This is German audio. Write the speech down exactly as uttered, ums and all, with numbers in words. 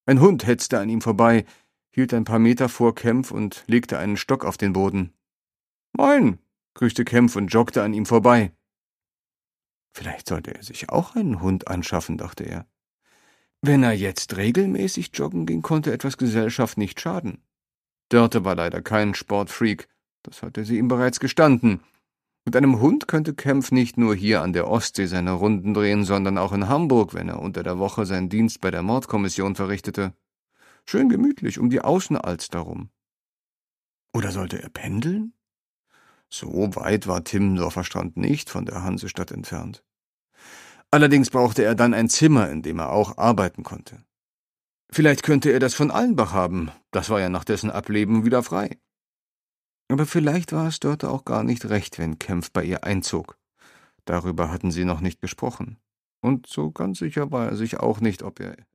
Ein Hund hetzte an ihm vorbei, hielt ein paar Meter vor Kempf und legte einen Stock auf den Boden. »Moin«, grüßte Kempf und joggte an ihm vorbei. Vielleicht sollte er sich auch einen Hund anschaffen, dachte er. Wenn er jetzt regelmäßig joggen ging, konnte etwas Gesellschaft nicht schaden. Dörte war leider kein Sportfreak, das hatte sie ihm bereits gestanden. Mit einem Hund könnte Kempf nicht nur hier an der Ostsee seine Runden drehen, sondern auch in Hamburg, wenn er unter der Woche seinen Dienst bei der Mordkommission verrichtete. Schön gemütlich um die Außenalster rum. Oder sollte er pendeln? So weit war Timmendorfer Strand nicht von der Hansestadt entfernt. Allerdings brauchte er dann ein Zimmer, in dem er auch arbeiten konnte. Vielleicht könnte er das von Allenbach haben, das war ja nach dessen Ableben wieder frei. Aber vielleicht war es Dörte auch gar nicht recht, wenn Kempf bei ihr einzog. Darüber hatten sie noch nicht gesprochen. Und so ganz sicher war er sich auch nicht, ob er